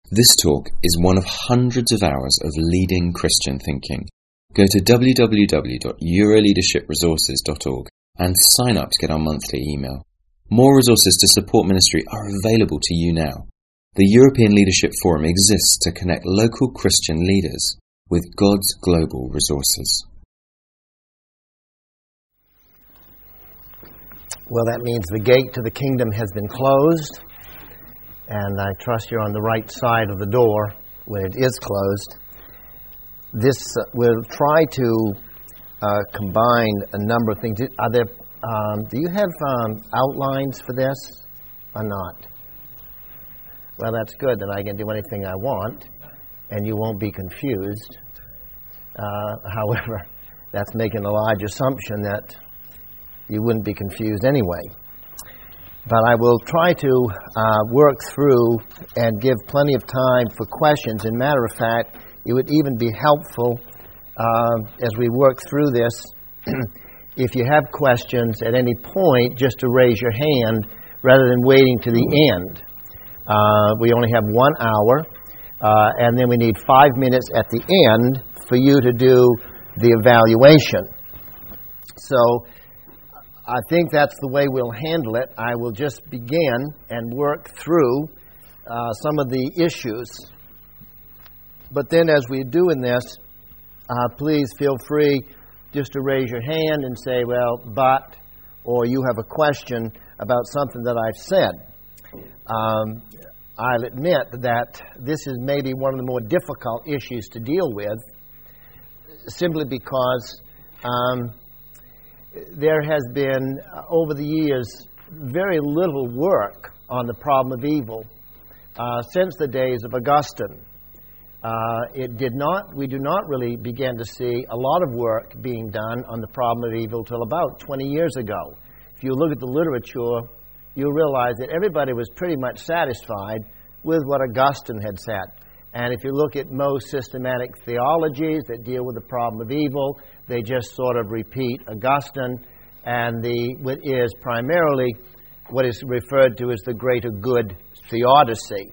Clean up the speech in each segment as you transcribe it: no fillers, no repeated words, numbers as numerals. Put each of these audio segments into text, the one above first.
This talk is one of hundreds of hours of leading Christian thinking. Go to www.euroleadershipresources.org and sign up to get our monthly email. More resources to support ministry are available to you now. The European Leadership Forum exists to connect local Christian leaders with God's global resources. Well, that means the gate to the kingdom has been closed, and I trust you're on the right side of the door when it is closed. We'll try to combine a number of things. Do you have outlines for this or not? Well, that's good. Then I can do anything I want, and you won't be confused. However, that's making a large assumption that you wouldn't be confused anyway. But I will try to work through and give plenty of time for questions. As a matter of fact, it would even be helpful as we work through this, if you have questions at any point, just to raise your hand rather than waiting to the end. We only have 1 hour, and then we need 5 minutes at the end for you to do the evaluation. So I think that's the way we'll handle it. I will just begin and work through some of the issues. But then as we do in this, please feel free just to raise your hand and say, well, but, or you have a question about something that I've said. I'll admit that this is maybe one of the more difficult issues to deal with, simply because there has been, over the years, very little work on the problem of evil since the days of Augustine. We do not really begin to see a lot of work being done on the problem of evil till about 20 years ago. If you look at the literature, you'll realize that everybody was pretty much satisfied with what Augustine had said. And if you look at most systematic theologies that deal with the problem of evil, they just sort of repeat Augustine, and what is primarily what is referred to as the greater good theodicy.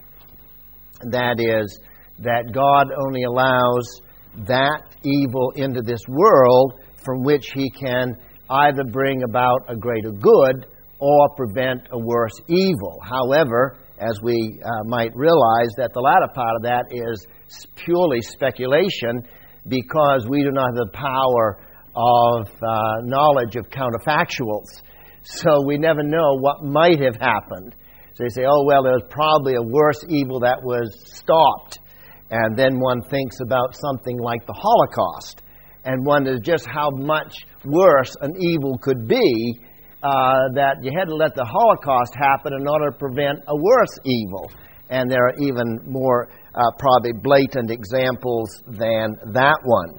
That is, that God only allows that evil into this world from which He can either bring about a greater good or prevent a worse evil. However, as we might realize, that the latter part of that is purely speculation, because we do not have the power of knowledge of counterfactuals. So we never know what might have happened. So you say, oh, well, there's probably a worse evil that was stopped. And then one thinks about something like the Holocaust and wonders just how much worse an evil could be, that you had to let the Holocaust happen in order to prevent a worse evil. And there are even more probably blatant examples than that one.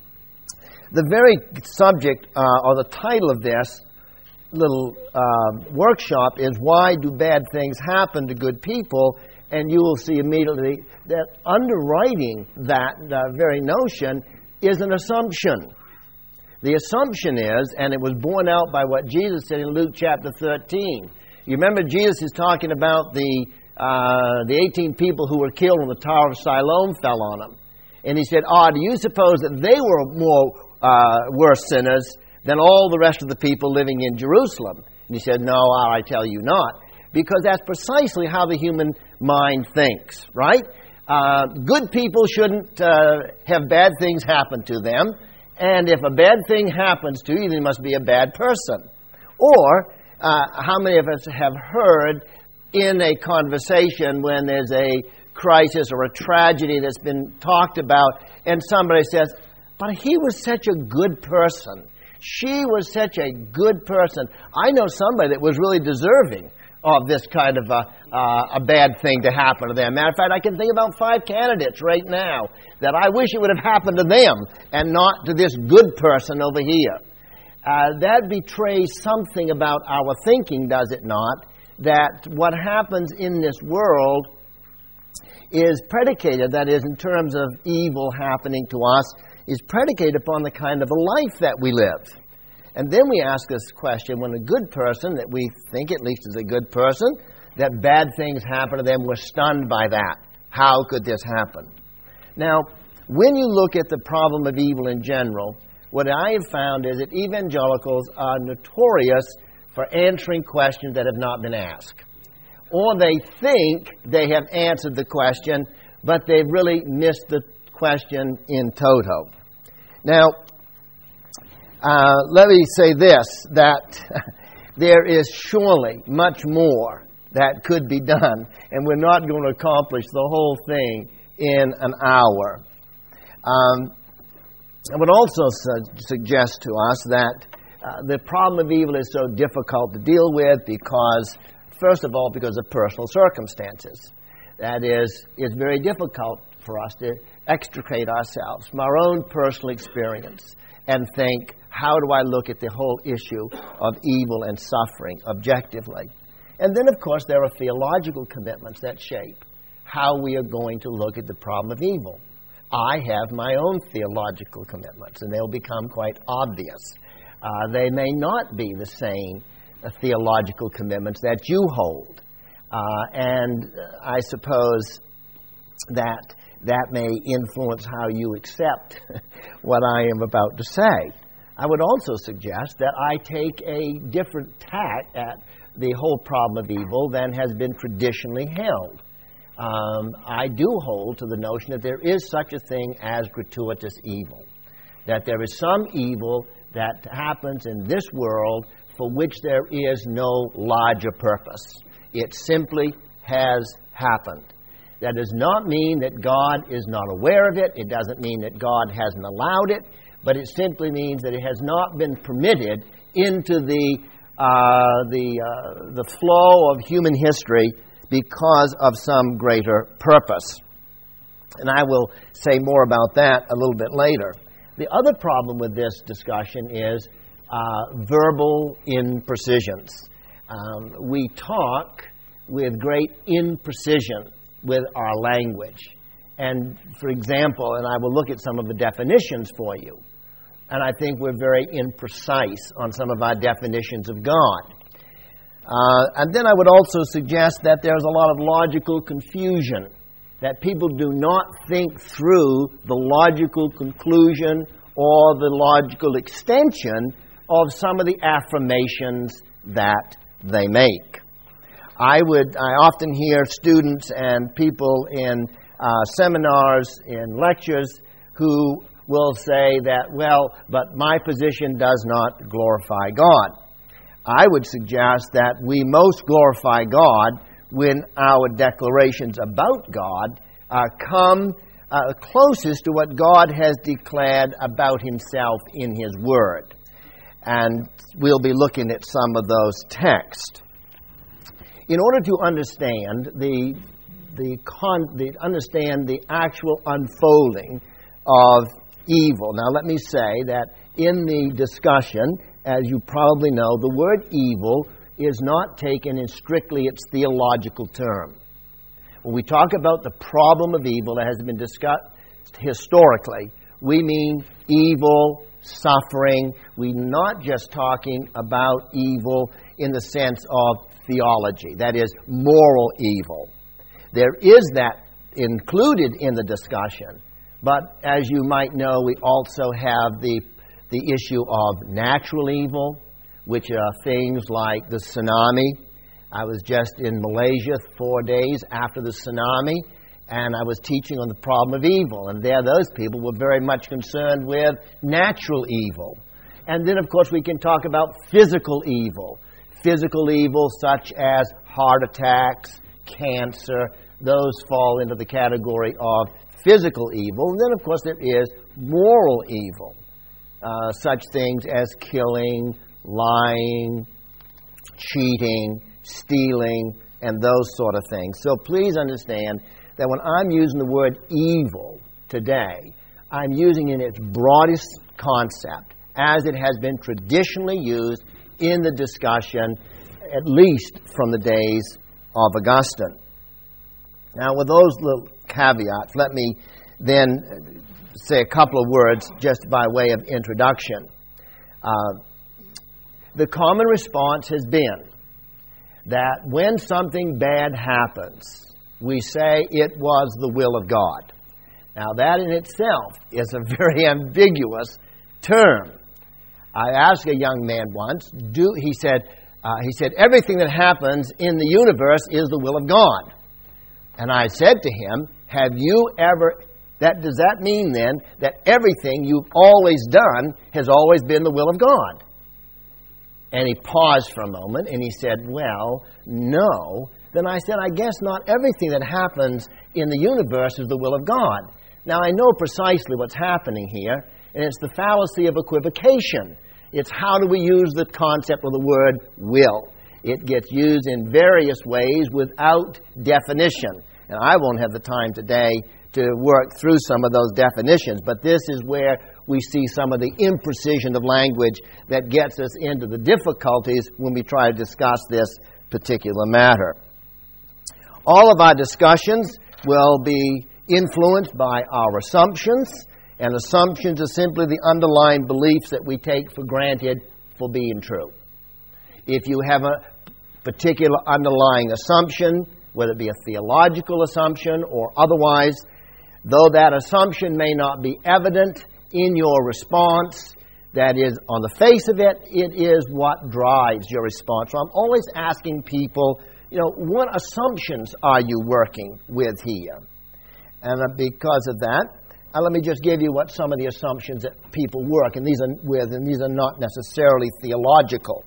The very subject or the title of this little workshop is Why Do Bad Things Happen to Good People? And you will see immediately that underwriting that very notion is an assumption. The assumption is, and it was borne out by what Jesus said in Luke chapter 13. You remember Jesus is talking about the 18 people who were killed when the Tower of Siloam fell on them. And He said, do you suppose that they were more worse sinners than all the rest of the people living in Jerusalem? And He said, no, I tell you not. Because that's precisely how the human mind thinks, right? Good people shouldn't have bad things happen to them. And if a bad thing happens to you, then you must be a bad person. Or, how many of us have heard in a conversation when there's a crisis or a tragedy that's been talked about, and somebody says, but he was such a good person. She was such a good person. I know somebody that was really deserving of this kind of a bad thing to happen to them. Matter of fact, I can think about 5 candidates right now that I wish it would have happened to them and not to this good person over here. That betrays something about our thinking, does it not? That what happens in this world is predicated, that is, in terms of evil happening to us, is predicated upon the kind of a life that we live. And then we ask this question, when a good person, that we think at least is a good person, that bad things happen to them, we're stunned by that. How could this happen? Now, when you look at the problem of evil in general, what I have found is that evangelicals are notorious for answering questions that have not been asked. Or they think they have answered the question, but they've really missed the question in toto. Now, let me say this, that there is surely much more that could be done, and we're not going to accomplish the whole thing in an hour. I would also suggest to us that the problem of evil is so difficult to deal with because, first of all, because of personal circumstances. That is, it's very difficult for us to extricate ourselves from our own personal experience and think, how do I look at the whole issue of evil and suffering objectively? And then, of course, there are theological commitments that shape how we are going to look at the problem of evil. I have my own theological commitments, and they'll become quite obvious. They may not be the same theological commitments that you hold. And I suppose that may influence how you accept what I am about to say. I would also suggest that I take a different tack at the whole problem of evil than has been traditionally held. I do hold to the notion that there is such a thing as gratuitous evil, that there is some evil that happens in this world for which there is no larger purpose. It simply has happened. That does not mean that God is not aware of it. It doesn't mean that God hasn't allowed it, but it simply means that it has not been permitted into the flow of human history because of some greater purpose. And I will say more about that a little bit later. The other problem with this discussion is verbal imprecisions. We talk with great imprecision with our language. And, for example, and I will look at some of the definitions for you, and I think we're very imprecise on some of our definitions of God. And then I would also suggest that there's a lot of logical confusion, that people do not think through the logical conclusion or the logical extension of some of the affirmations that they make. I often hear students and people in seminars, in lectures, who will say that, well, but my position does not glorify God. I would suggest that we most glorify God when our declarations about God come closest to what God has declared about Himself in His Word. And we'll be looking at some of those texts. In order to understand understand the actual unfolding of evil. Now, let me say that in the discussion, as you probably know, the word evil is not taken in strictly its theological term. When we talk about the problem of evil that has been discussed historically, we mean evil, suffering. We're not just talking about evil in the sense of theology, that is, moral evil. There is that included in the discussion, but as you might know, we also have the issue of natural evil, which are things like the tsunami. I was just in Malaysia 4 days after the tsunami, and I was teaching on the problem of evil. And there those people were very much concerned with natural evil. And then, of course, we can talk about physical evil. Physical evil such as heart attacks, cancer, those fall into the category of physical evil. And then, of course, there is moral evil. Such things as killing, lying, cheating, stealing, and those sort of things. So please understand that when I'm using the word evil today, I'm using it in its broadest concept, as it has been traditionally used in the discussion, at least from the days of Augustine. Now, with those little caveats, let me then say a couple of words just by way of introduction. The common response has been that when something bad happens, we say it was the will of God. Now, that in itself is a very ambiguous term. I asked a young man once, he said, everything that happens in the universe is the will of God. And I said to him, have you ever, does that mean then that everything you've always done has always been the will of God? And he paused for a moment and he said, well, no. Then I said, I guess not everything that happens in the universe is the will of God. Now, I know precisely what's happening here, and it's the fallacy of equivocation. It's how do we use the concept of the word will. It gets used in various ways without definition. And I won't have the time today to work through some of those definitions, but this is where we see some of the imprecision of language that gets us into the difficulties when we try to discuss this particular matter. All of our discussions will be influenced by our assumptions, and assumptions are simply the underlying beliefs that we take for granted for being true. If you have a particular underlying assumption, whether it be a theological assumption or otherwise, though that assumption may not be evident in your response, that is, on the face of it, it is what drives your response. So I'm always asking people, what assumptions are you working with here? And because of that, let me just give you what some of the assumptions that people work, and these are not necessarily theological.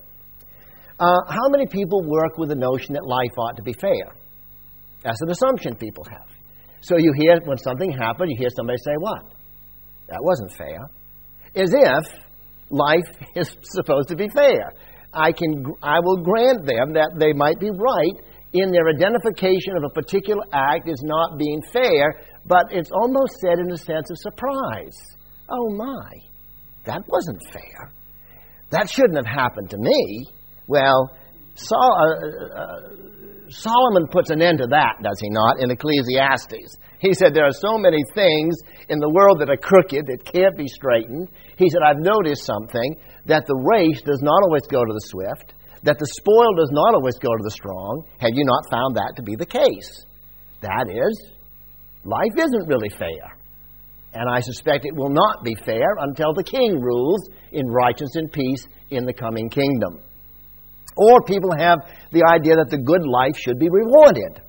How many people work with the notion that life ought to be fair? That's an assumption people have. So you hear, when something happened, you hear somebody say, what? That wasn't fair. As if life is supposed to be fair. I will grant them that they might be right in their identification of a particular act as not being fair, but it's almost said in a sense of surprise. Oh my, that wasn't fair. That shouldn't have happened to me. Well, Solomon puts an end to that, does he not, in Ecclesiastes? He said there are so many things in the world that are crooked, that can't be straightened. He said, I've noticed something, that the race does not always go to the swift, that the spoil does not always go to the strong. Have you not found that to be the case? That is, life isn't really fair. And I suspect it will not be fair until the king rules in righteousness and peace in the coming kingdom. Or people have the idea that the good life should be rewarded.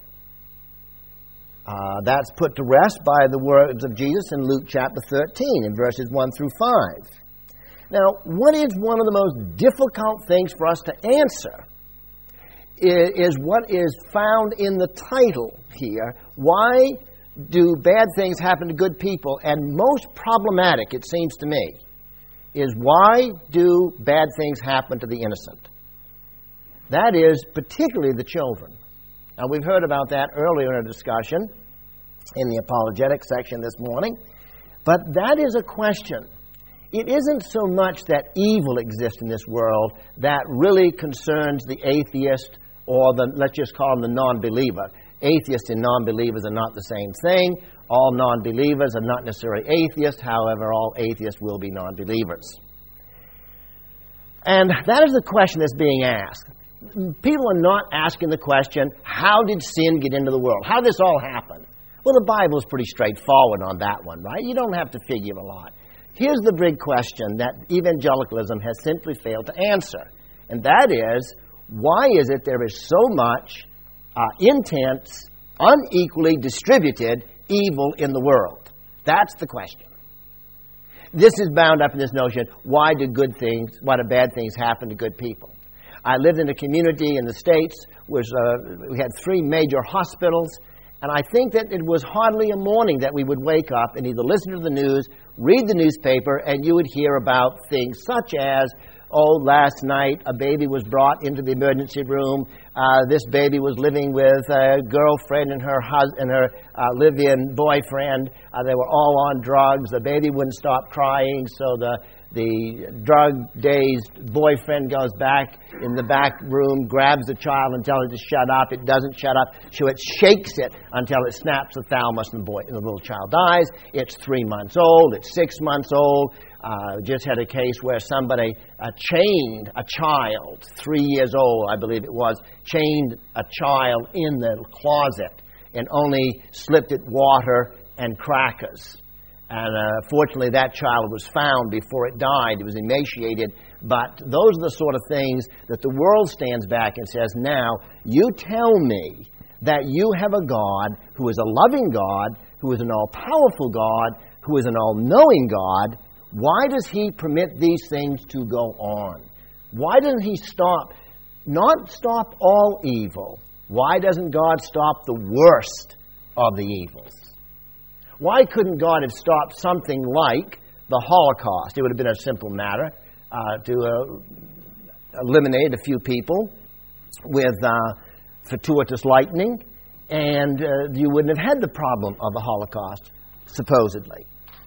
That's put to rest by the words of Jesus in Luke chapter 13 in verses 1 through 5. Now, what is one of the most difficult things for us to answer is what is found in the title here. Why do bad things happen to good people? And most problematic, it seems to me, is why do bad things happen to the innocent? That is particularly the children. Now, we've heard about that earlier in a discussion in the apologetic section this morning. But that is a question. It isn't so much that evil exists in this world that really concerns the atheist or let's just call him the non-believer. Atheists and non-believers are not the same thing. All non-believers are not necessarily atheists. However, all atheists will be non-believers. And that is the question that's being asked. People are not asking the question, how did sin get into the world? How did this all happen? Well, the Bible is pretty straightforward on that one, right? You don't have to figure a lot. Here's the big question that evangelicalism has simply failed to answer. And that is, why is it there is so much intense, unequally distributed evil in the world? That's the question. This is bound up in this notion, why do bad things happen to good people? I lived in a community in the States where we had 3 major hospitals, and I think that it was hardly a morning that we would wake up and either listen to the news, read the newspaper, and you would hear about things such as, last night a baby was brought into the emergency room. This baby was living with a girlfriend and her live-in boyfriend. They were all on drugs. The baby wouldn't stop crying, so the drug-dazed boyfriend goes back in the back room, grabs the child and tells it to shut up. It doesn't shut up, so it shakes it until it snaps the thalamus and the little child dies. It's 3 months old. It's 6 months old. Just had a case where somebody chained a child, 3 years old, I believe it was, chained a child in the closet and only slipped it water and crackers. And fortunately, that child was found before it died. It was emaciated. But those are the sort of things that the world stands back and says, now, you tell me that you have a God who is a loving God, who is an all-powerful God, who is an all-knowing God. Why does He permit these things to go on? Why doesn't He not stop all evil? Why doesn't God stop the worst of the evils? Why couldn't God have stopped something like the Holocaust? It would have been a simple matter to eliminate a few people with fortuitous lightning, and you wouldn't have had the problem of the Holocaust, supposedly.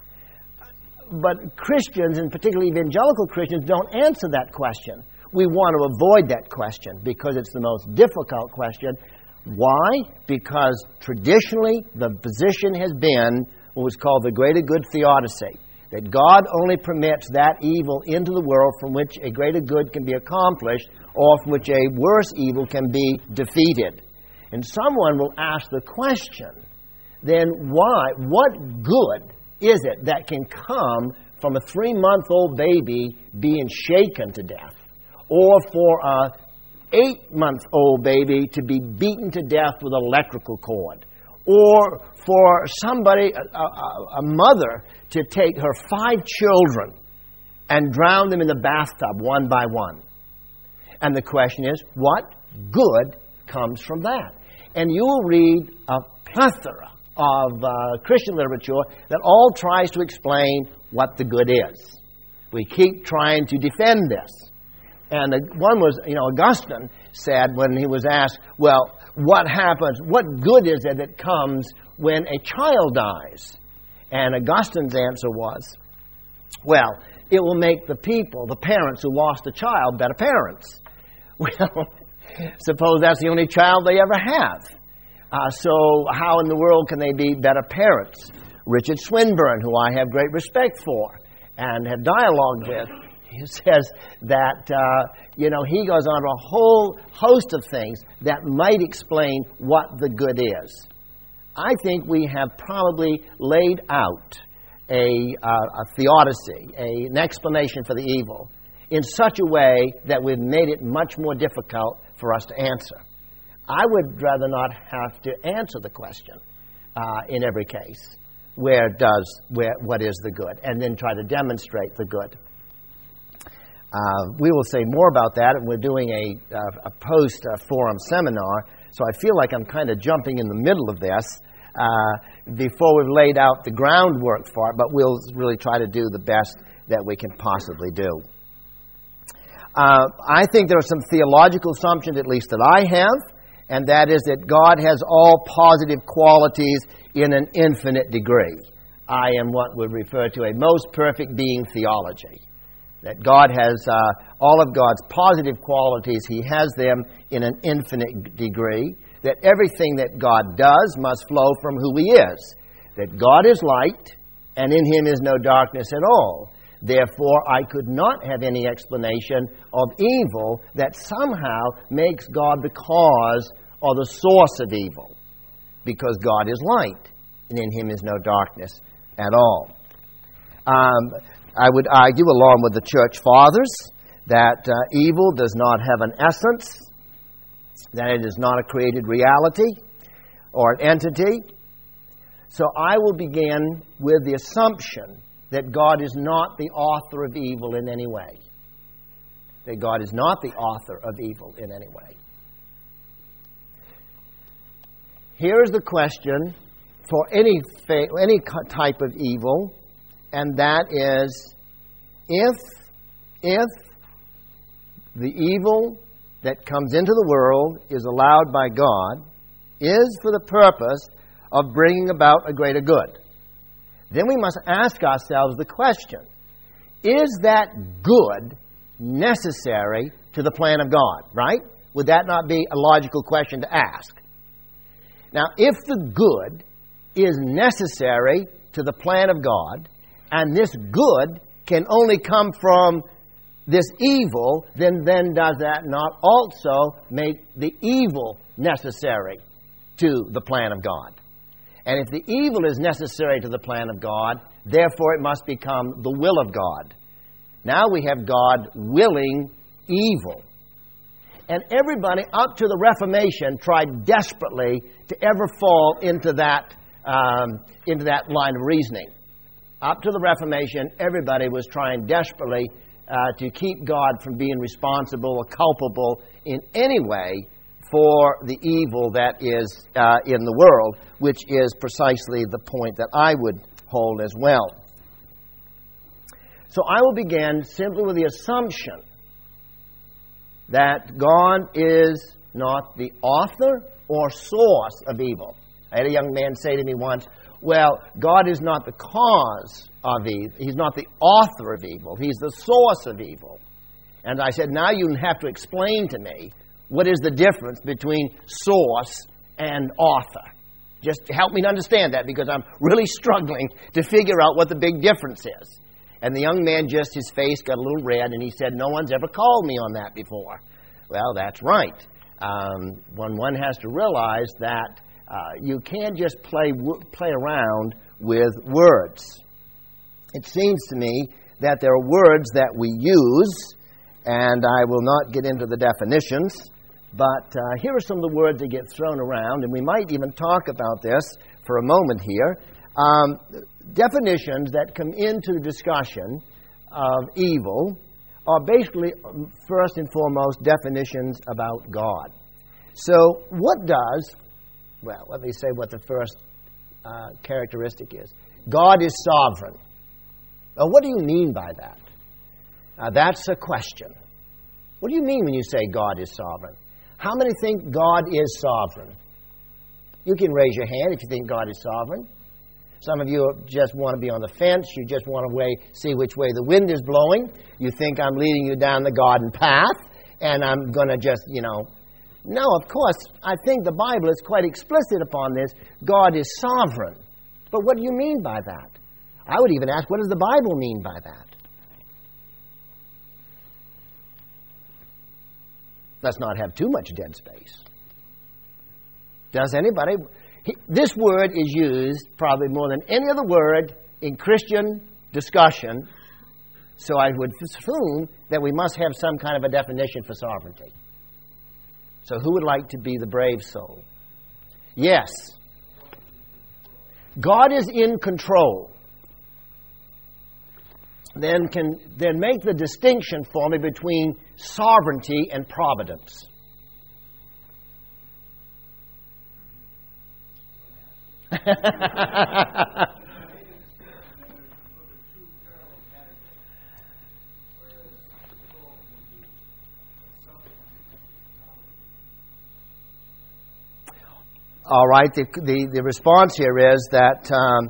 But Christians, and particularly evangelical Christians, don't answer that question. We want to avoid that question because it's the most difficult question. Why? Because traditionally the position has been what was called the greater good theodicy, that God only permits that evil into the world from which a greater good can be accomplished or from which a worse evil can be defeated. And someone will ask the question, then why? What good is it that can come from a 3-month-old baby being shaken to death, or for a 8-month-old baby to be beaten to death with an electrical cord, or for somebody, a mother, to take her 5 children and drown them in the bathtub one by one? And the question is, what good comes from that? And you will read a plethora of Christian literature that all tries to explain what the good is. We keep trying to defend this. And one was, Augustine said when he was asked, well, what happens, what good is it that comes when a child dies? And Augustine's answer was, well, it will make the people, the parents who lost a child, better parents. Well, suppose that's the only child they ever have. So how in the world can they be better parents? Richard Swinburne, who I have great respect for and have dialogued with, he says that, he goes on to a whole host of things that might explain what the good is. I think we have probably laid out a theodicy, an explanation for the evil, in such a way that we've made it much more difficult for us to answer. I would rather not have to answer the question in every case, what is the good, and then try to demonstrate the good. We will say more about that, and we're doing a post-forum seminar, so I feel like I'm kind of jumping in the middle of this before we've laid out the groundwork for it, but we'll really try to do the best that we can possibly do. I think there are some theological assumptions, at least that I have, and that is that God has all positive qualities in an infinite degree. I am what would refer to a most perfect being theology. That God has all of God's positive qualities, He has them in an infinite degree. That everything that God does must flow from who He is. That God is light, and in Him is no darkness at all. Therefore, I could not have any explanation of evil that somehow makes God the cause or the source of evil. Because God is light, and in Him is no darkness at all. I would argue, along with the church fathers, that evil does not have an essence, that it is not a created reality or an entity. So I will begin with the assumption that God is not the author of evil in any way. That God is not the author of evil in any way. Here's the question for any type of evil, and that is, if the evil that comes into the world is allowed by God, is for the purpose of bringing about a greater good, then we must ask ourselves the question, is that good necessary to the plan of God, right? Would that not be a logical question to ask? Now, if the good is necessary to the plan of God, and this good can only come from this evil, then does that not also make the evil necessary to the plan of God. And if the evil is necessary to the plan of God, therefore it must become the will of God. Now we have God willing evil. And everybody up to the Reformation tried desperately to ever fall into that line of reasoning. Up to the Reformation, everybody was trying desperately to keep God from being responsible or culpable in any way for the evil that is in the world, which is precisely the point that I would hold as well. So I will begin simply with the assumption that God is not the author or source of evil. I had a young man say to me once, well, God is not the cause of evil. He's not the author of evil. He's the source of evil. And I said, now you have to explain to me what is the difference between source and author. Just help me to understand that, because I'm really struggling to figure out what the big difference is. And the young man, just his face got a little red, and he said, no one's ever called me on that before. Well, that's right. One has to realize that you can't just play around with words. It seems to me that there are words that we use, and I will not get into the definitions, but here are some of the words that get thrown around, and we might even talk about this for a moment here. Definitions that come into the discussion of evil are basically, first and foremost, definitions about God. So what does, well, let me say what the first characteristic is. God is sovereign. Now, what do you mean by that? That's a question. What do you mean when you say God is sovereign? How many think God is sovereign? You can raise your hand if you think God is sovereign. Some of you just want to be on the fence. You just want to see which way the wind is blowing. You think I'm leading you down the garden path, and I'm going to just, No, of course, I think the Bible is quite explicit upon this. God is sovereign. But what do you mean by that? I would even ask, what does the Bible mean by that? Let's not have too much dead space. Does anybody? This word is used probably more than any other word in Christian discussion, so I would assume that we must have some kind of a definition for sovereignty. So who would like to be the brave soul? Yes. God is in control. Then make the distinction for me between sovereignty and providence. All right. The response here is that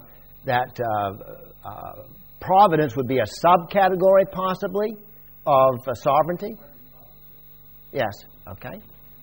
providence would be a subcategory, possibly, of sovereignty. Yes. Okay.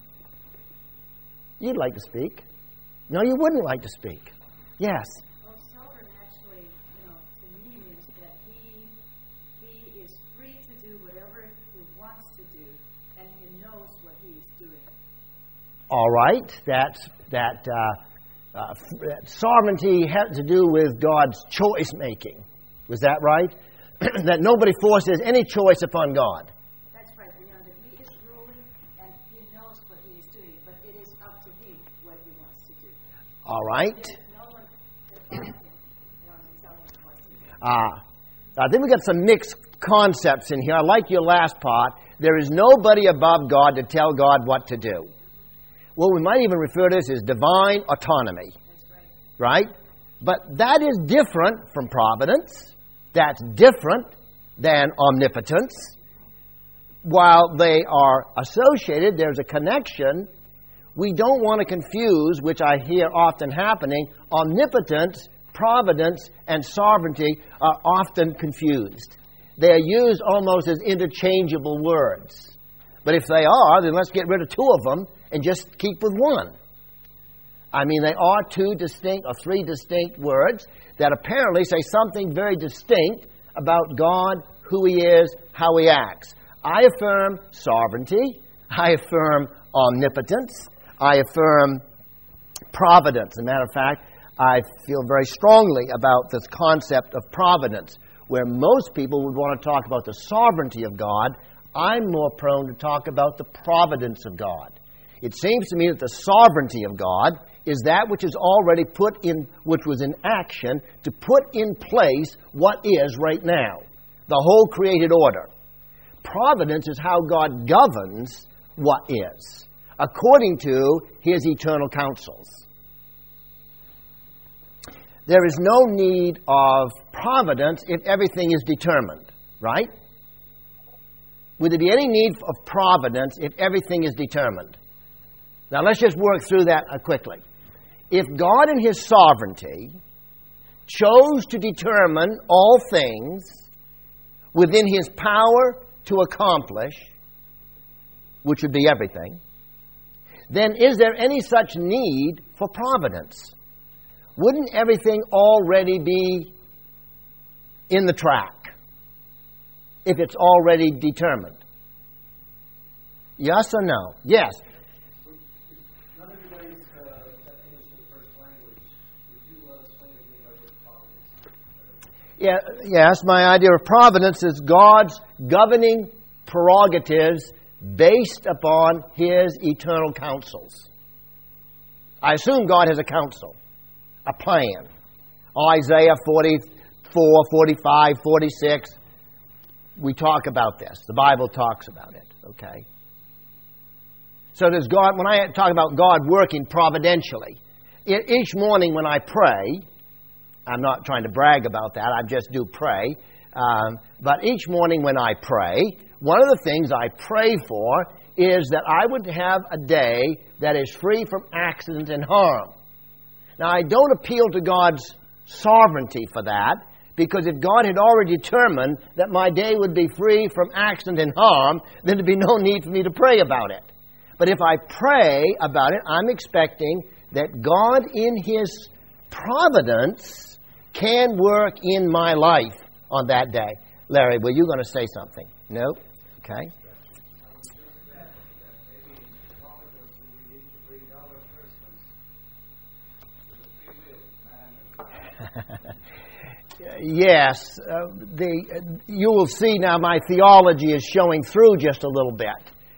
You'd like to speak. No, you wouldn't like to speak. Yes. Well, sovereign actually, to me means that he is free to do whatever he wants to do, and he knows what he is doing. All right. That sovereignty had to do with God's choice making. Was that right? That nobody forces any choice upon God. That's right. That he is ruling and he knows what he is doing, but it is up to him what he wants to do. All right. No one above him to tell him what to do. I think we got some mixed concepts in here. I like your last part. There is nobody above God to tell God what to do. Well, we might even refer to this as divine autonomy. That's right. Right? But that is different from providence. That's different than omnipotence. While they are associated, there's a connection. We don't want to confuse, which I hear often happening, omnipotence, providence, and sovereignty are often confused. They are used almost as interchangeable words. But if they are, then let's get rid of two of them and just keep with one. I mean, they are two distinct or three distinct words that apparently say something very distinct about God, who He is, how He acts. I affirm sovereignty. I affirm omnipotence. I affirm providence. As a matter of fact, I feel very strongly about this concept of providence. Where most people would want to talk about the sovereignty of God, I'm more prone to talk about the providence of God. It seems to me that the sovereignty of God is that which is already put in, which was in action to put in place what is right now, the whole created order. Providence is how God governs what is, according to His eternal counsels. There is no need of providence if everything is determined, right? Would there be any need of providence if everything is determined? Now let's just work through that quickly. If God in His sovereignty chose to determine all things within His power to accomplish, which would be everything, then is there any such need for providence? Wouldn't everything already be in the track if it's already determined? Yes or no? Yes. None of you guys got English in the first language. Would you explain what you mean by word providence? Yes, my idea of providence is God's governing prerogatives based upon His eternal counsels. I assume God has a counsel, a plan. Isaiah 44, 45, 46, we talk about this. The Bible talks about it, okay? So does God, when I talk about God working providentially, each morning when I pray, I'm not trying to brag about that, I just do pray, but each morning when I pray, one of the things I pray for is that I would have a day that is free from accident and harm. Now, I don't appeal to God's sovereignty for that, because if God had already determined that my day would be free from accident and harm, then there'd be no need for me to pray about it. But if I pray about it, I'm expecting that God in His providence can work in my life on that day. Larry, were you going to say something? No? Okay. Yes, you will see now my theology is showing through just a little bit.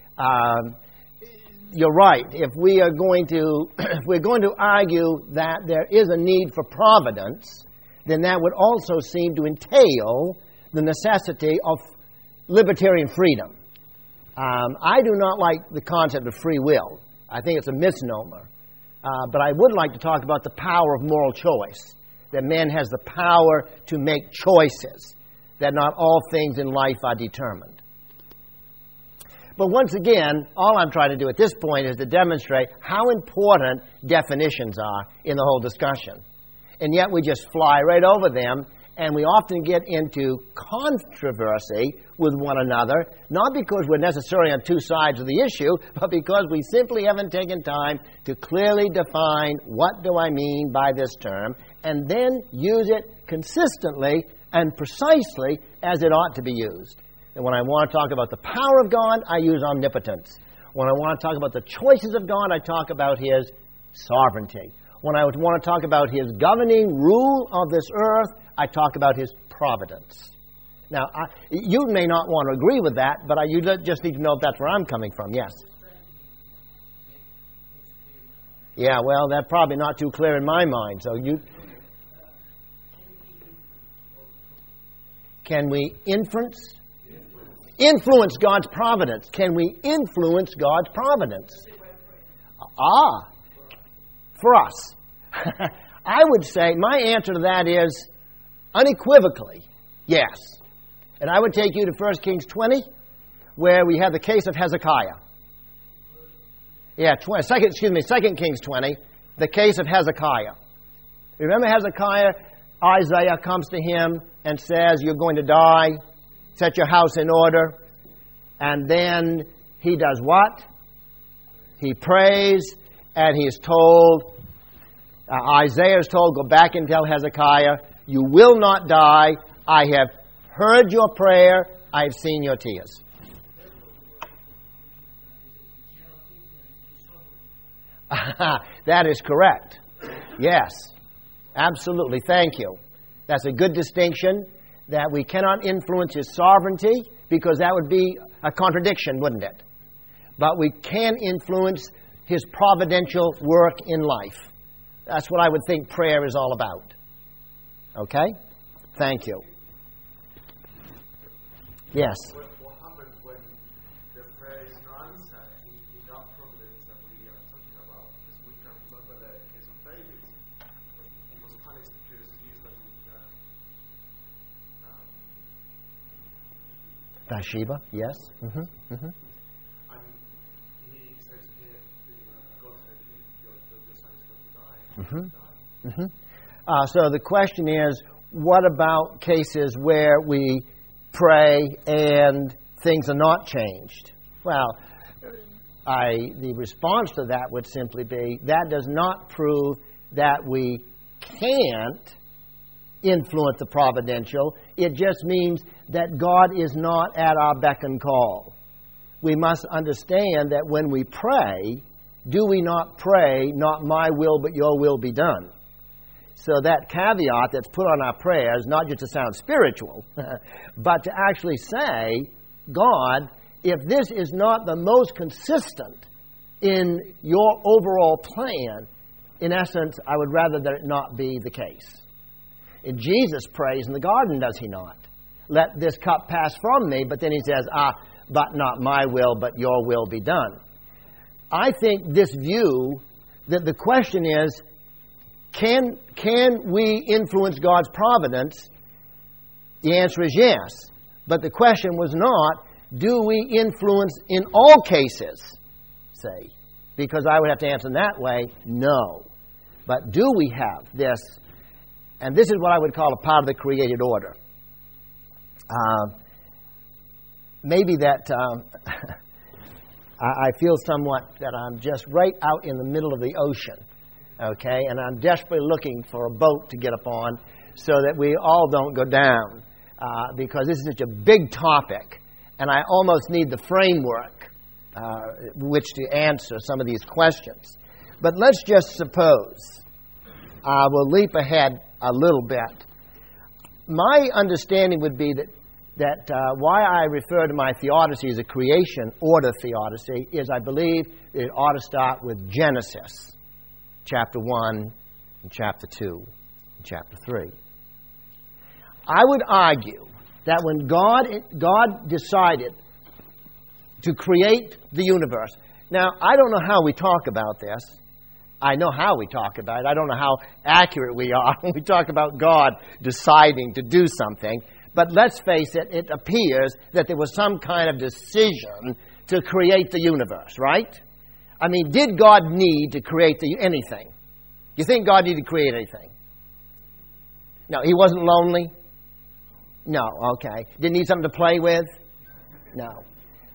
You're right. If we're going to argue that there is a need for providence, then that would also seem to entail the necessity of libertarian freedom. I do not like the concept of free will. I think it's a misnomer. But I would like to talk about the power of moral choice. That man has the power to make choices, that not all things in life are determined. But once again, all I'm trying to do at this point is to demonstrate how important definitions are in the whole discussion. And yet we just fly right over them, and we often get into controversy with one another, not because we're necessarily on two sides of the issue, but because we simply haven't taken time to clearly define what do I mean by this term, and then use it consistently and precisely as it ought to be used. And when I want to talk about the power of God, I use omnipotence. When I want to talk about the choices of God, I talk about His sovereignty. When I want to talk about His governing rule of this earth, I talk about His providence. Now, you may not want to agree with that, but you just need to know if that's where I'm coming from. Yes? Yeah, well, that's probably not too clear in my mind. So can we influence God's providence? Can we influence God's providence? For us. I would say my answer to that is unequivocally yes. And I would take you to 1 Kings 20, where we have the case of Hezekiah. Yeah, 2 Kings 20, the case of Hezekiah. Remember Hezekiah? Isaiah comes to him and says, you're going to die. Set your house in order. And then he does what? He prays, and he is told, Isaiah is told, go back and tell Hezekiah, you will not die. I have heard your prayer. I have seen your tears. That is correct. Yes, absolutely. Thank you. That's a good distinction, that we cannot influence His sovereignty, because that would be a contradiction, wouldn't it? But we can influence His providential work in life. That's what I would think prayer is all about. Okay? Thank you. Yes? What happens when the prayer is not answered in that providence that we are talking about? Because we can remember the case of David, when he was punished because he is not Bathsheba, yes. Mm-hmm. Mm-hmm. And he says here, God said, your son is going to die. Mm-hmm. Mm-hmm. So the question is, what about cases where we pray and things are not changed? Well, the response to that would simply be, that does not prove that we can't influence the providential. It just means that God is not at our beck and call. We must understand that when we pray, do we not pray, not my will, but your will be done? So that caveat that's put on our prayers, not just to sound spiritual, but to actually say, God, if this is not the most consistent in your overall plan, in essence, I would rather that it not be the case. And Jesus prays in the garden, does He not? Let this cup pass from me, but then He says, but not my will, but your will be done. I think this view, that the question is, can we influence God's providence? The answer is yes. But the question was not, do we influence in all cases? Say. Because I would have to answer in that way, no. But do we have this? And this is what I would call a part of the created order. Maybe that I feel somewhat that I'm just right out in the middle of the ocean. Okay, and I'm desperately looking for a boat to get up on so that we all don't go down, because this is such a big topic, and I almost need the framework which to answer some of these questions. But let's just suppose, we'll leap ahead a little bit. My understanding would be that why I refer to my theodicy as a creation order theodicy is I believe it ought to start with Genesis. Chapter 1 and chapter 2 and chapter 3. I would argue that when God decided to create the universe. Now, I don't know how we talk about this. I know how we talk about it. I don't know how accurate we are when we talk about God deciding to do something. But let's face it, it appears that there was some kind of decision to create the universe, right? I mean, did God need to create anything? Do you think God needed to create anything? No, He wasn't lonely? No, okay. Didn't need something to play with? No.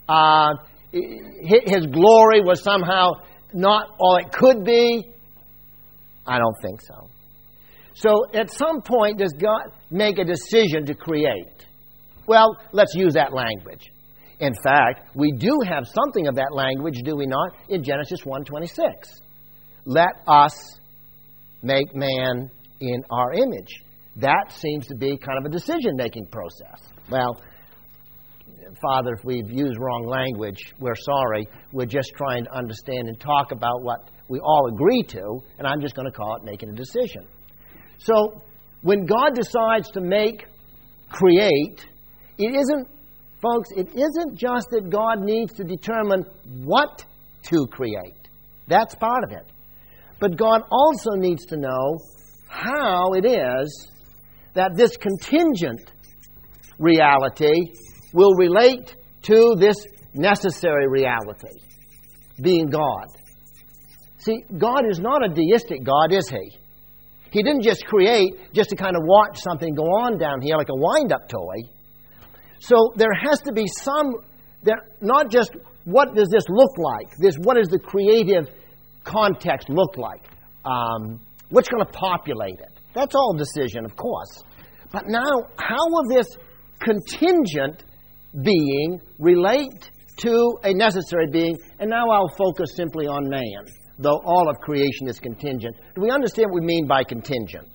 His glory was somehow not all it could be? I don't think so. So at some point, does God make a decision to create? Well, let's use that language. In fact, we do have something of that language, do we not, in Genesis 1:26. Let us make man in our image. That seems to be kind of a decision-making process. Well, Father, if we've used wrong language, we're sorry. We're just trying to understand and talk about what we all agree to, and I'm just going to call it making a decision. So, when God decides to create, it isn't, folks, it isn't just that God needs to determine what to create. That's part of it. But God also needs to know how it is that this contingent reality will relate to this necessary reality, being God. See, God is not a deistic God, is He? He didn't just create just to kind of watch something go on down here like a wind-up toy. So there has to be not just what does this look like, what does the creative context look like? What's going to populate it? That's all decision, of course. But now, how will this contingent being relate to a necessary being? And now I'll focus simply on man. though all of creation is contingent. Do we understand what we mean by contingent?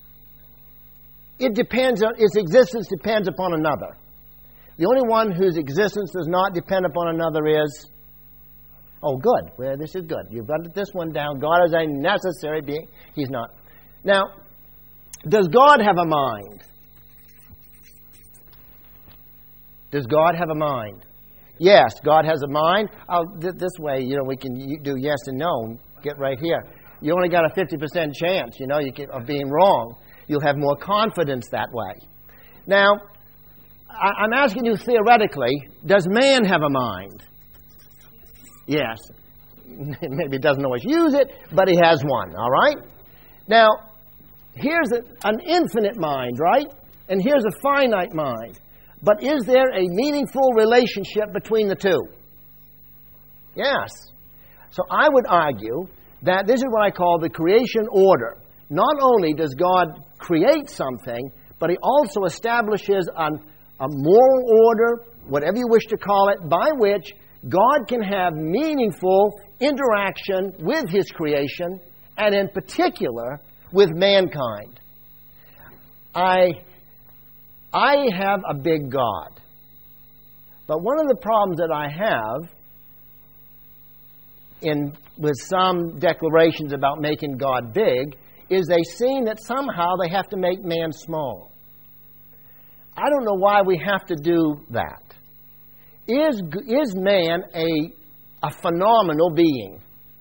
It depends on, its existence depends upon another. The only one whose existence does not depend upon another is, oh, good. Well, this is good. You've got this one down. God is a necessary being. He's not. Now, does God have a mind? Does God have a mind? Yes, God has a mind. This way, we can do yes and no. Get right here. You only got a 50% chance, of being wrong. You'll have more confidence that way. Now, I'm asking you theoretically, does man have a mind? Yes. Maybe he doesn't always use it, but he has one, all right? Now, here's an infinite mind, right? And here's a finite mind. But is there a meaningful relationship between the two? Yes. So I would argue that this is what I call the creation order. Not only does God create something, but He also establishes a moral order, whatever you wish to call it, by which God can have meaningful interaction with His creation, and in particular with mankind. I have a big God. But one of the problems that I have with some declarations about making God big is they seem that somehow they have to make man small. I don't know why we have to do that. Is man a phenomenal being?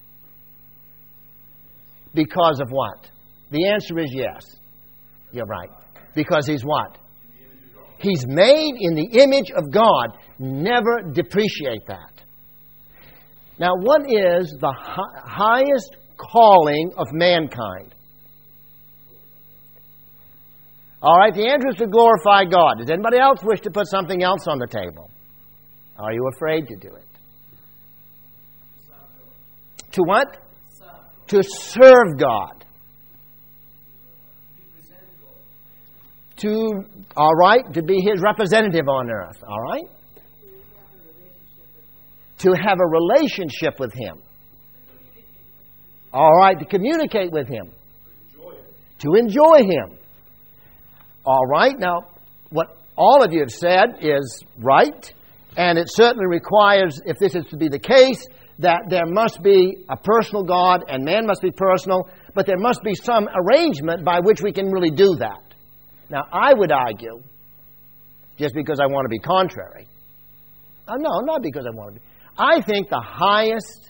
Because of what? The answer is yes. You're right. Because he's what? He's made in the image of God. Never depreciate that. Now, what is the highest calling of mankind? All right, the answer is to glorify God. Does anybody else wish to put something else on the table? Are you afraid to do it? To what? To serve God. To be His representative on earth, all right? To have a relationship with Him. All right, to communicate with Him. To enjoy Him. All right, now, what all of you have said is right, and it certainly requires, if this is to be the case, that there must be a personal God and man must be personal, but there must be some arrangement by which we can really do that. Now, I would argue, just because I want to be contrary, no, not because I want to be, I think the highest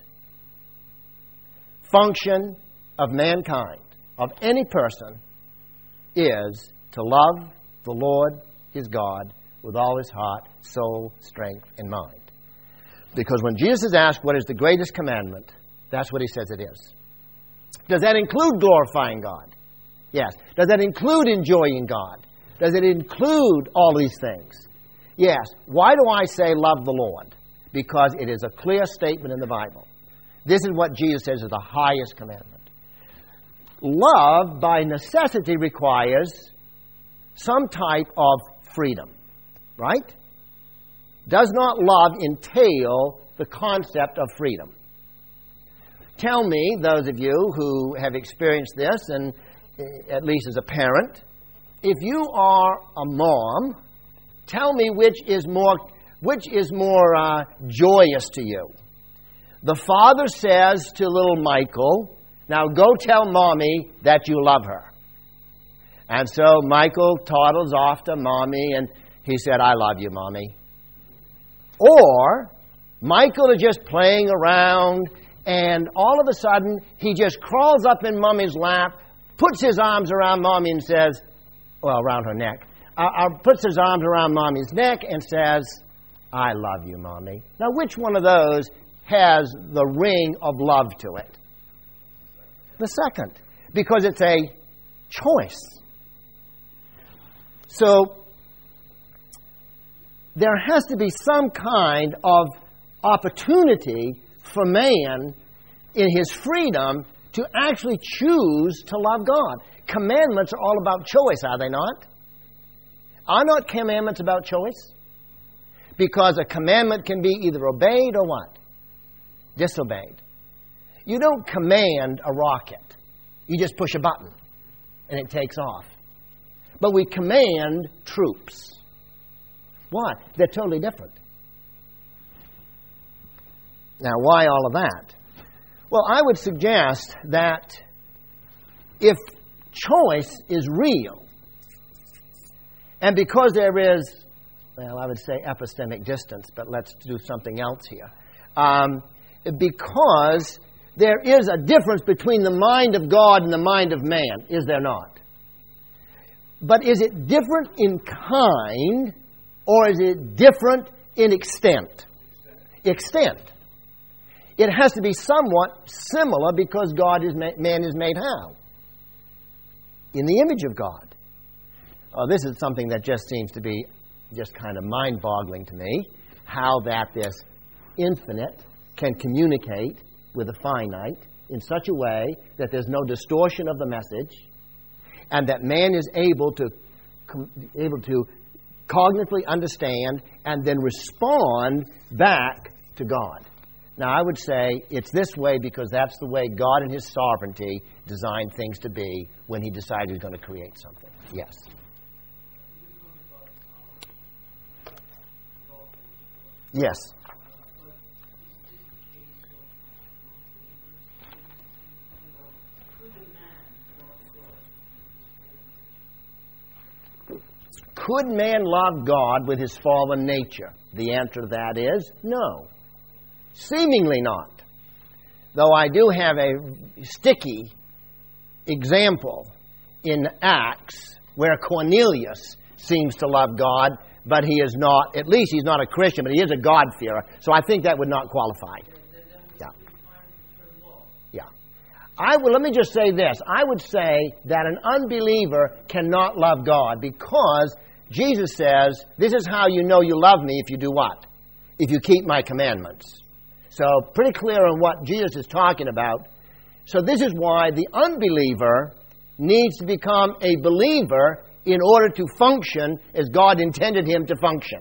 function of mankind, of any person, is to love the Lord his God with all his heart, soul, strength, and mind. Because when Jesus is asked what is the greatest commandment, that's what he says it is. Does that include glorifying God? Yes. Does that include enjoying God? Does it include all these things? Yes. Why do I say love the Lord? Because it is a clear statement in the Bible. This is what Jesus says is the highest commandment. Love, by necessity, requires some type of freedom. Right? Does not love entail the concept of freedom? Tell me, those of you who have experienced this, and at least as a parent, if you are a mom, tell me which is more joyous to you. The father says to little Michael, "Now go tell Mommy that you love her." And so Michael toddles off to Mommy, and he said, "I love you, Mommy." Or Michael is just playing around, and all of a sudden he just crawls up in Mommy's lap, puts his arms around Mommy and says, well, around her neck, puts his arms around Mommy's neck and says, "I love you, Mommy." Now, which one of those has the ring of love to it? The second, because it's a choice. So, there has to be some kind of opportunity for man in his freedom to actually choose to love God. Commandments are all about choice, are they not? Are not commandments about choice? Because a commandment can be either obeyed or what? Disobeyed. You don't command a rocket. You just push a button and it takes off. But we command troops. Why? They're totally different. Now, why all of that? Well, I would suggest that if choice is real, and because there is, well, I would say epistemic distance, but let's do something else here. Because there is a difference between the mind of God and the mind of man, is there not? But is it different in kind, or is it different in extent? Extent. It has to be somewhat similar because man is made how? In the image of God. This is something that just seems to be just kind of mind-boggling to me, how that this infinite can communicate with the finite in such a way that there's no distortion of the message, and that man is able to cognitively understand and then respond back to God. Now, I would say it's this way because that's the way God in His sovereignty designed things to be when He decided He was going to create something. Yes. Yes. Could man love God with his fallen nature? The answer to that is no. Seemingly not. Though I do have a sticky example in Acts where Cornelius seems to love God, but he is not, at least he's not a Christian, but he is a God-fearer. So I think that would not qualify. Let me just say this. I would say that an unbeliever cannot love God because Jesus says, this is how you know you love me if you do what? If you keep my commandments. So pretty clear on what Jesus is talking about. So this is why the unbeliever needs to become a believer in order to function as God intended him to function.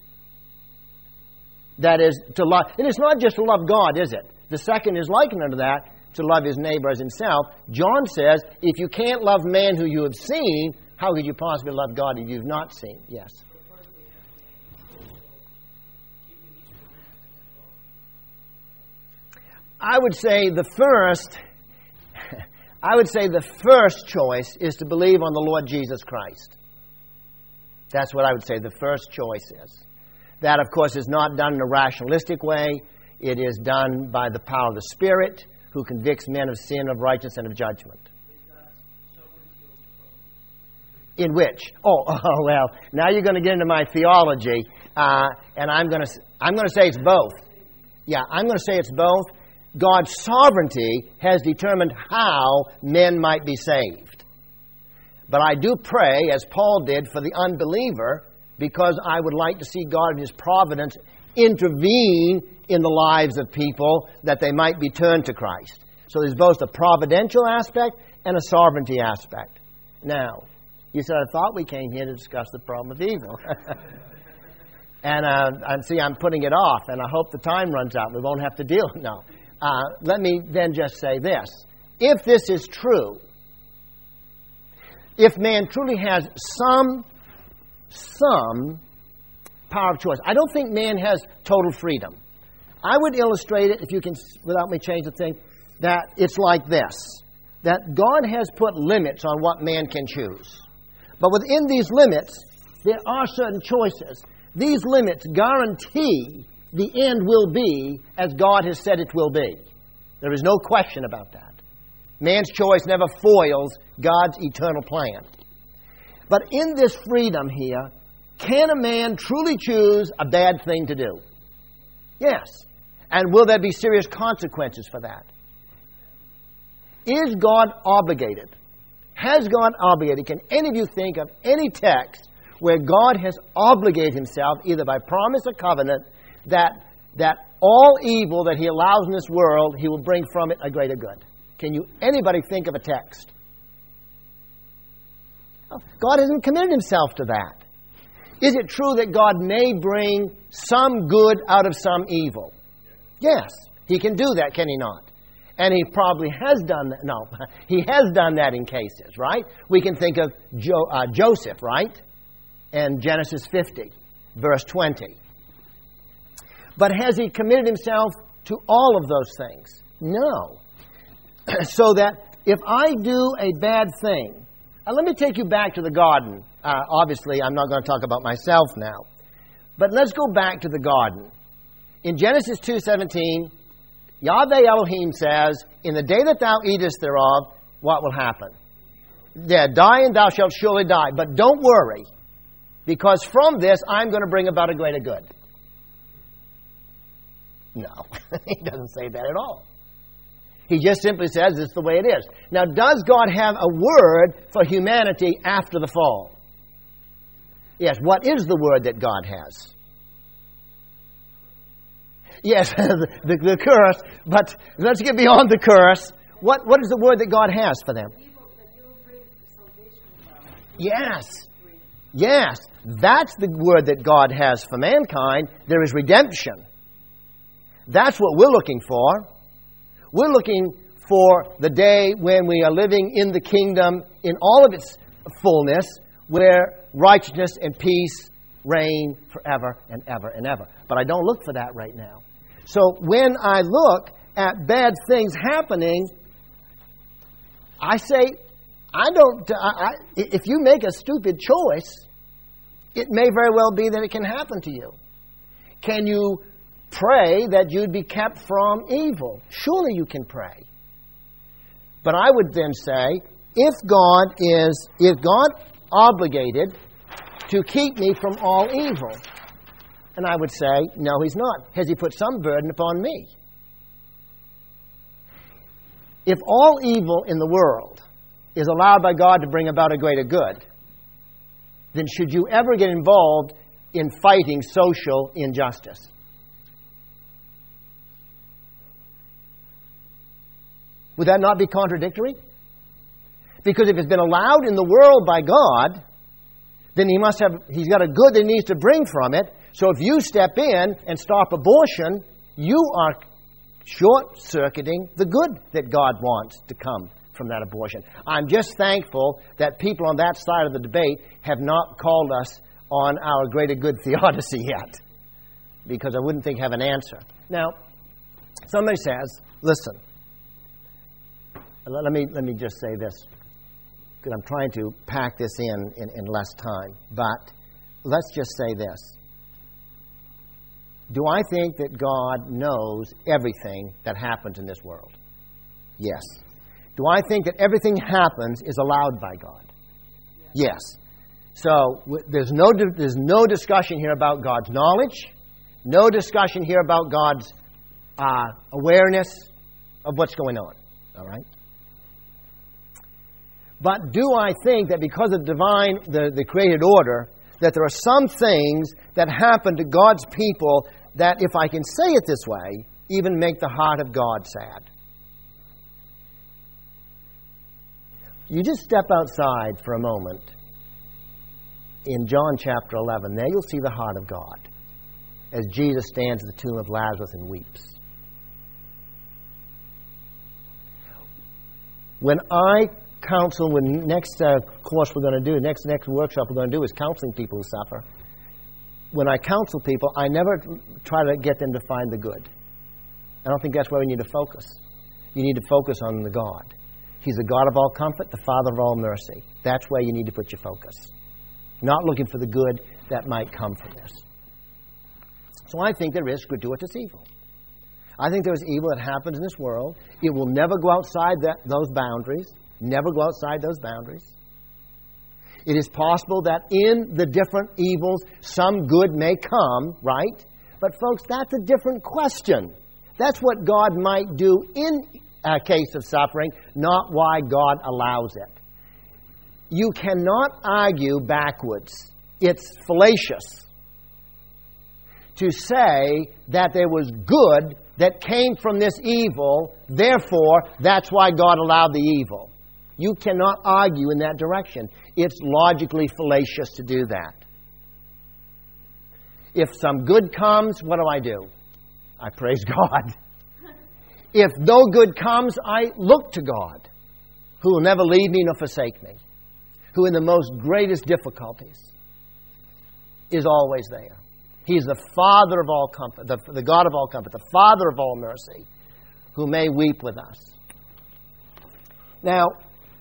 That is, to love. And it's not just to love God, is it? The second is likened unto that, to love his neighbor as himself. John says, if you can't love man who you have seen, how could you possibly love God who you've not seen? Yes. I would say the first choice is to believe on the Lord Jesus Christ. That's what I would say the first choice is. That, of course, is not done in a rationalistic way. It is done by the power of the Spirit, who convicts men of sin, of righteousness, and of judgment. In which? Well, now you're going to get into my theology, and I'm going to say it's both. Yeah, I'm going to say it's both. God's sovereignty has determined how men might be saved. But I do pray, as Paul did, for the unbeliever, because I would like to see God in His providence intervene in the lives of people that they might be turned to Christ. So there's both a providential aspect and a sovereignty aspect. Now, you said, I thought we came here to discuss the problem of evil. and see, I'm putting it off, and I hope the time runs out and we won't have to deal. No. Let me then just say this. If this is true, if man truly has some power of choice, I don't think man has total freedom. I would illustrate it, if you can, without me changing the thing, that it's like this. That God has put limits on what man can choose. But within these limits, there are certain choices. These limits guarantee the end will be as God has said it will be. There is no question about that. Man's choice never foils God's eternal plan. But in this freedom here, can a man truly choose a bad thing to do? Yes. And will there be serious consequences for that? Is God obligated? Has God obligated? Can any of you think of any text where God has obligated Himself, either by promise or covenant, that all evil that He allows in this world, He will bring from it a greater good? Can anybody think of a text? God hasn't committed Himself to that. Is it true that God may bring some good out of some evil? Yes, He can do that, can He not? And he probably has done that. No, he has done that in cases, right? We can think of Joseph, right? And Genesis 50, verse 20. But has he committed himself to all of those things? No. So that if I do a bad thing, let me take you back to the garden. Obviously, I'm not going to talk about myself now. But let's go back to the garden. In Genesis 2:17, Yahweh Elohim says, in the day that thou eatest thereof, what will happen? Yeah, die and thou shalt surely die. But don't worry, because from this I'm going to bring about a greater good. No, he doesn't say that at all. He just simply says it's the way it is. Now, does God have a word for humanity after the fall? Yes, what is the word that God has? Yes, the curse, but let's get beyond the curse. What is the word that God has for them? Yes. Yes, that's the word that God has for mankind. There is redemption. That's what we're looking for. We're looking for the day when we are living in the kingdom in all of its fullness, where righteousness and peace reign forever and ever and ever. But I don't look for that right now. So when I look at bad things happening, I say, if you make a stupid choice, it may very well be that it can happen to you. Can you pray that you'd be kept from evil? Surely you can pray. But I would then say, if God obligated to keep me from all evil? And I would say, no, He's not. Has He put some burden upon me? If all evil in the world is allowed by God to bring about a greater good, then should you ever get involved in fighting social injustice? Would that not be contradictory? Because if it's been allowed in the world by God, then He's got a good that He needs to bring from it. So if you step in and stop abortion, you are short-circuiting the good that God wants to come from that abortion. I'm just thankful that people on that side of the debate have not called us on our greater good theodicy yet, because I wouldn't think have an answer. Now, somebody says, listen, let me just say this, because I'm trying to pack this in less time. But let's just say this. Do I think that God knows everything that happens in this world? Yes. Do I think that everything happens is allowed by God? Yes. So there's no discussion here about God's knowledge, no discussion here about God's awareness of what's going on. All right? But do I think that because of the created order, that there are some things that happen to God's people that, if I can say it this way, even make the heart of God sad? You just step outside for a moment in John chapter 11. There you'll see the heart of God as Jesus stands at the tomb of Lazarus and weeps. When I counsel, next course we're going to do, next workshop we're going to do is counseling people who suffer. When I counsel people, I never try to get them to find the good. I don't think that's where we need to focus. You need to focus on the God. He's the God of all comfort, the Father of all mercy. That's where you need to put your focus. Not looking for the good that might come from this. So I think there is gratuitous evil. I think there is evil that happens in this world. It will never go outside those boundaries. Never go outside those boundaries. It is possible that in the different evils, some good may come, right? But folks, that's a different question. That's what God might do in a case of suffering, not why God allows it. You cannot argue backwards. It's fallacious to say that there was good that came from this evil, therefore, that's why God allowed the evil. You cannot argue in that direction. It's logically fallacious to do that. If some good comes, what do? I praise God. If no good comes, I look to God, who will never leave me nor forsake me, who in the most greatest difficulties is always there. He is the Father of all comfort, the God of all comfort, the Father of all mercy, who may weep with us. Now,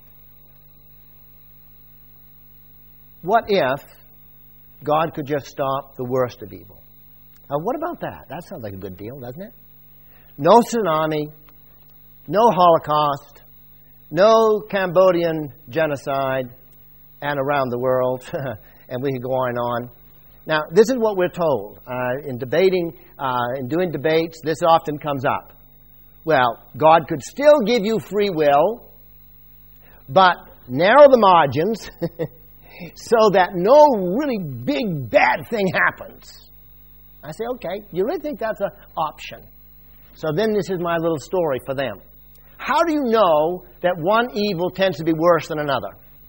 what if God could just stop the worst of evil? Now, what about that? That sounds like a good deal, doesn't it? No tsunami, no Holocaust, no Cambodian genocide, and around the world, and we could go on and on. Now, this is what we're told. In doing debates, this often comes up. Well, God could still give you free will, but narrow the margins so that no really big bad thing happens. I say, okay, you really think that's an option? So then this is my little story for them. How do you know that one evil tends to be worse than another?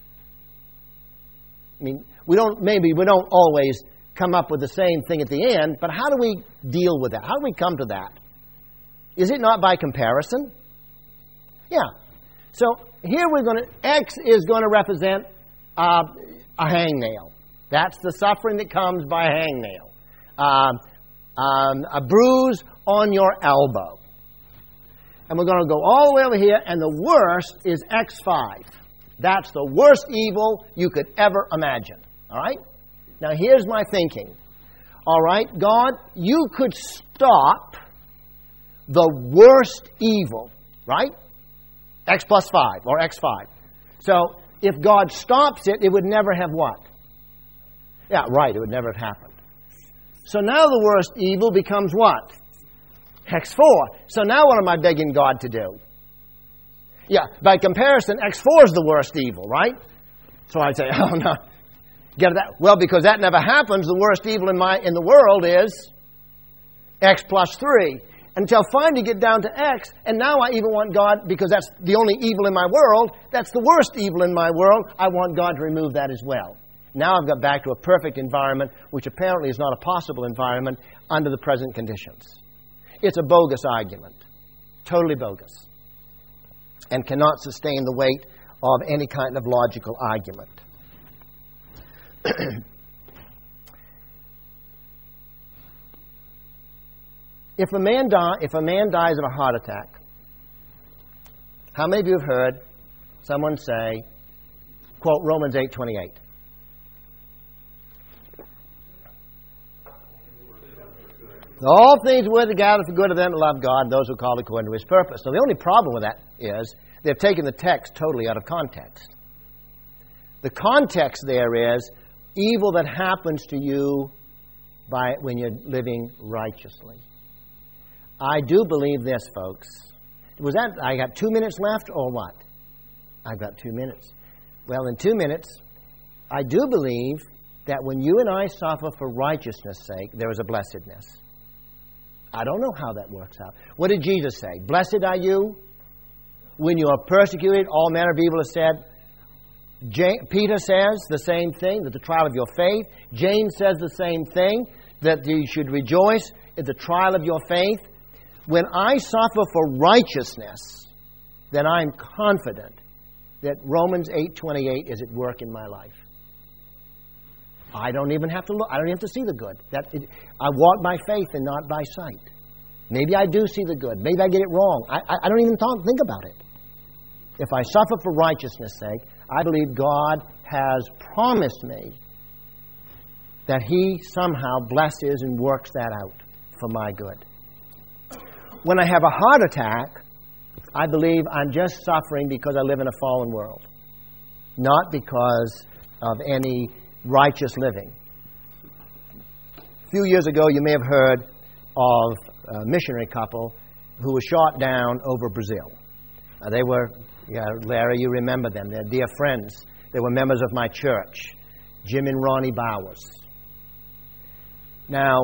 I mean, we don't always come up with the same thing at the end, but how do we deal with that? How do we come to that? Is it not by comparison? Yeah. So here X is going to represent a hangnail. That's the suffering that comes by a hangnail. A bruise on your elbow. And we're going to go all the way over here, and the worst is X5. That's the worst evil you could ever imagine. All right? Now, here's my thinking. All right, God, you could stop the worst evil, right? X plus 5, or X5. So, if God stops it, it would never have what? Yeah, right, it would never have happened. So now the worst evil becomes what? X4. So now what am I begging God to do? Yeah, by comparison, X4 is the worst evil, right? So I'd say, oh no, get that. Well, because that never happens, the worst evil in the world is X plus 3. Until finally get down to X, and now I even want God, because that's the only evil in my world, that's the worst evil in my world, I want God to remove that as well. Now I've got back to a perfect environment, which apparently is not a possible environment under the present conditions. It's a bogus argument. Totally bogus. And cannot sustain the weight of any kind of logical argument. If a man dies of a heart attack, how many of you have heard someone say, quote, Romans 8:28? All things work together for good of them that love God, those who are called according to His purpose. So the only problem with that is they've taken the text totally out of context. The context there is evil that happens to you when you're living righteously. I do believe this, folks. I got 2 minutes left or what? I've got 2 minutes. Well, in 2 minutes, I do believe that when you and I suffer for righteousness' sake, there is a blessedness. I don't know how that works out. What did Jesus say? Blessed are you when you are persecuted, all manner of evil is said. Peter says the same thing, that the trial of your faith. James says the same thing, that you should rejoice at the trial of your faith. When I suffer for righteousness, then I'm confident that Romans 8:28 is at work in my life. I don't even have to look. I don't even have to see the good. I walk by faith and not by sight. Maybe I do see the good. Maybe I get it wrong. I don't even think about it. If I suffer for righteousness' sake, I believe God has promised me that He somehow blesses and works that out for my good. When I have a heart attack, I believe I'm just suffering because I live in a fallen world, not because of any righteous living. A few years ago, you may have heard of a missionary couple who was shot down over Brazil. They were, Larry, you remember them. They're dear friends. They were members of my church, Jim and Ronnie Bowers. Now,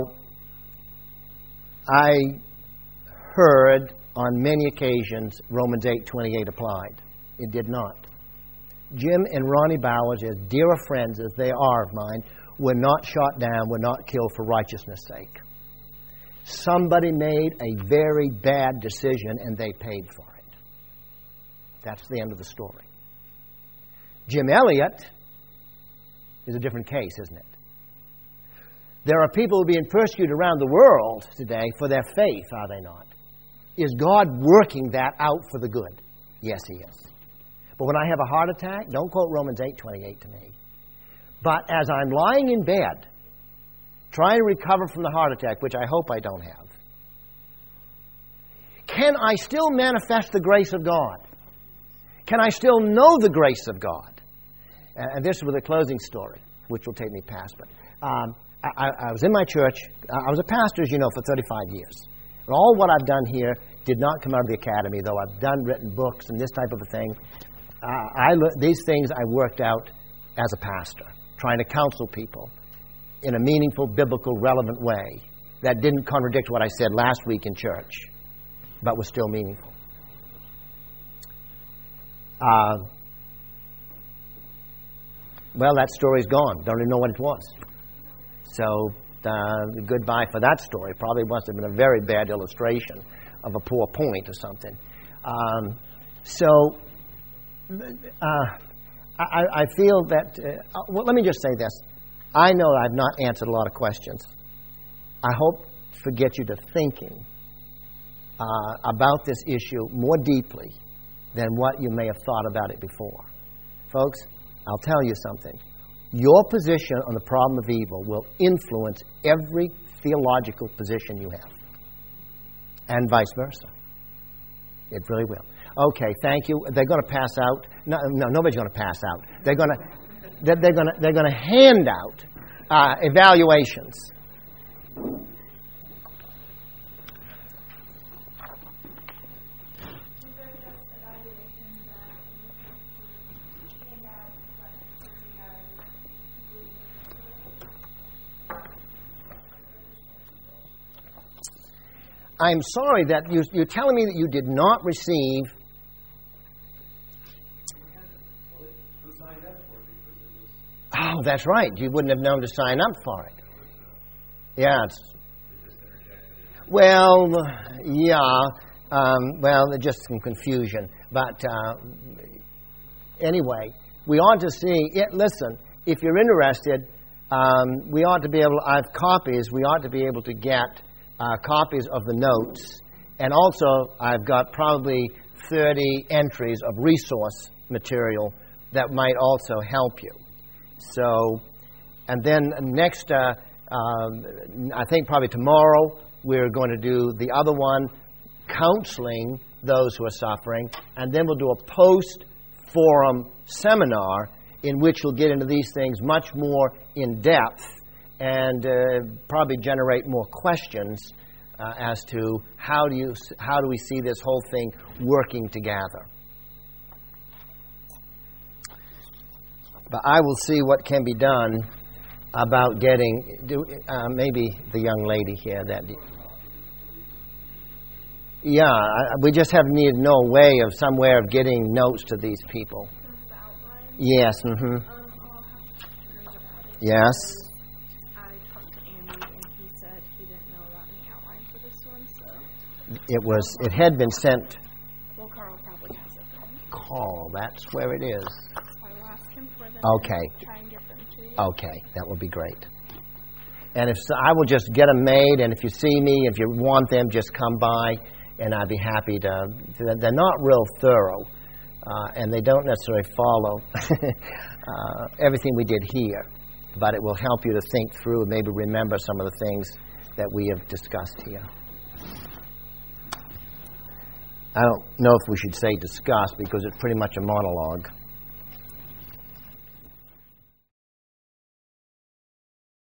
I heard on many occasions Romans 8:28 applied. It did not. Jim and Ronnie Bowers, as dear friends as they are of mine, were not shot down, were not killed for righteousness' sake. Somebody made a very bad decision and they paid for it. That's the end of the story. Jim Elliot is a different case, isn't it? There are people being persecuted around the world today for their faith, are they not? Is God working that out for the good? Yes, He is. But when I have a heart attack, don't quote Romans 8:28 to me. But as I'm lying in bed, trying to recover from the heart attack, which I hope I don't have, can I still manifest the grace of God? Can I still know the grace of God? And this is with a closing story, which will take me past. But I was in my church. I was a pastor, as you know, for 35 years. And all what I've done here did not come out of the academy, though I've written books and this type of a thing. These things I worked out as a pastor, trying to counsel people in a meaningful, biblical, relevant way that didn't contradict what I said last week in church, but was still meaningful. Well, that story's gone. Don't even know what it was. So, goodbye for that story. Probably must have been a very bad illustration of a poor point or something. I feel that... well, let me just say this. I know I've not answered a lot of questions. I hope to get you to thinking about this issue more deeply than what you may have thought about it before. Folks, I'll tell you something. Your position on the problem of evil will influence every theological position you have. And vice versa. It really will. Okay, thank you. They're going to pass out. No, nobody's going to pass out. They're going to hand out evaluations. I'm sorry that you're telling me that you did not receive. Oh, that's right. You wouldn't have known to sign up for it. Yeah. Well, yeah. Well, just some confusion. But anyway, we ought to see it. Listen, if you're interested, we ought to be able. I have copies. We ought to be able to get copies of the notes, and also I've got probably 30 entries of resource material that might also help you. So, and then next, I think probably tomorrow, we're going to do the other one, counseling those who are suffering, and then we'll do a post-forum seminar in which we'll get into these things much more in depth and probably generate more questions as to how do we see this whole thing working together. But I will see what can be done about getting maybe the young lady here that. Yeah, we just have needed no way of some way of getting notes to these people. Yes. Mm-hmm. Yes. It had been sent. Well, Carl probably has it then. Carl, that's where it is. So I will ask him for them. Okay. Try and get them to you. Okay, that would be great. And if so, I will just get them made, and if you see me, if you want them, just come by, and I'd be happy to. They're not real thorough, and they don't necessarily follow everything we did here, but it will help you to think through and maybe remember some of the things that we have discussed here. I don't know if we should say discuss because it's pretty much a monologue.